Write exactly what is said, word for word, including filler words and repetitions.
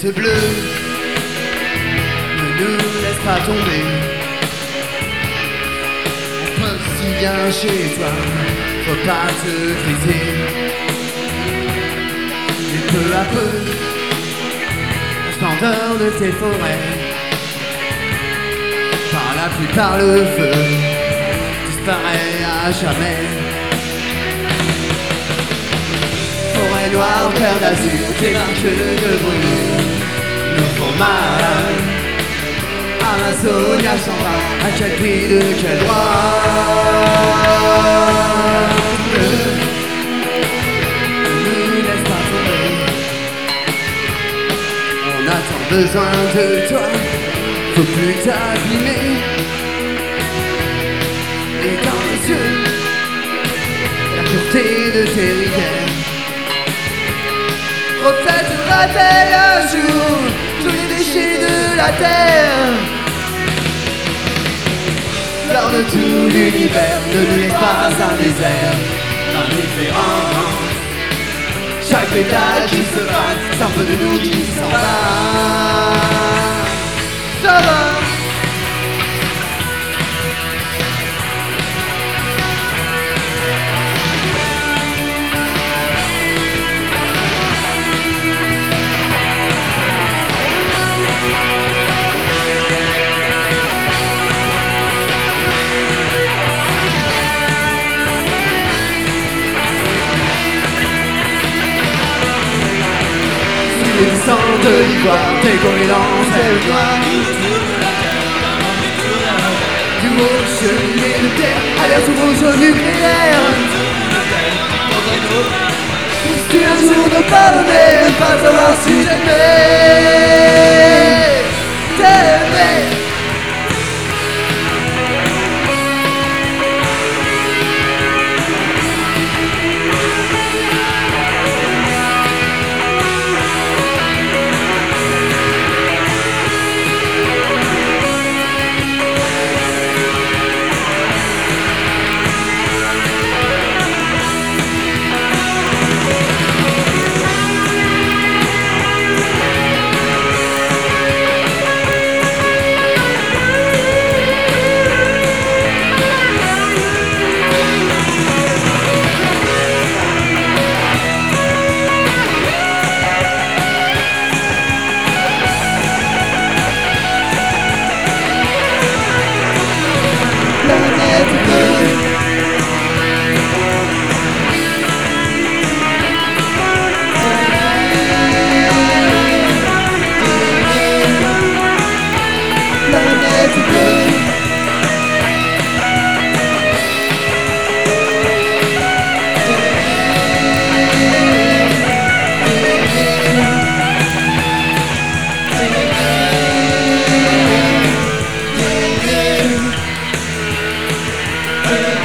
ciel bleu, ne nous laisse pas tomber. On peut si bien chez toi, faut pas te griser. Et peu à peu, la splendeur de tes forêts, par la pluie, par le feu, disparaît à jamais. Forêt noire, terre d'azur, tes marches de brûlure nous font mal. Amazonia s'en va, à quel prix, de quel droit? Ne nous laisse pas tomber. On a tant besoin de toi, faut plus t'abîmer. Et dans les yeux, la pureté de tes rivières protègera-t-elle un jour tous les déchets de la terre? Fleur de tout l'univers, ne nous laisse pas un désert indifférent. Chaque pétale qui se bat, c'est un peu de nous qui s'en va. Ça va. Le sang de l'ivoire, tes goélands, c'est le noir. Du haut cheminé de terre, alerte au rouge nucléaire. Si un jour ne pardonner, ne pas savoir si j'aimais, t'aimais. Yeah.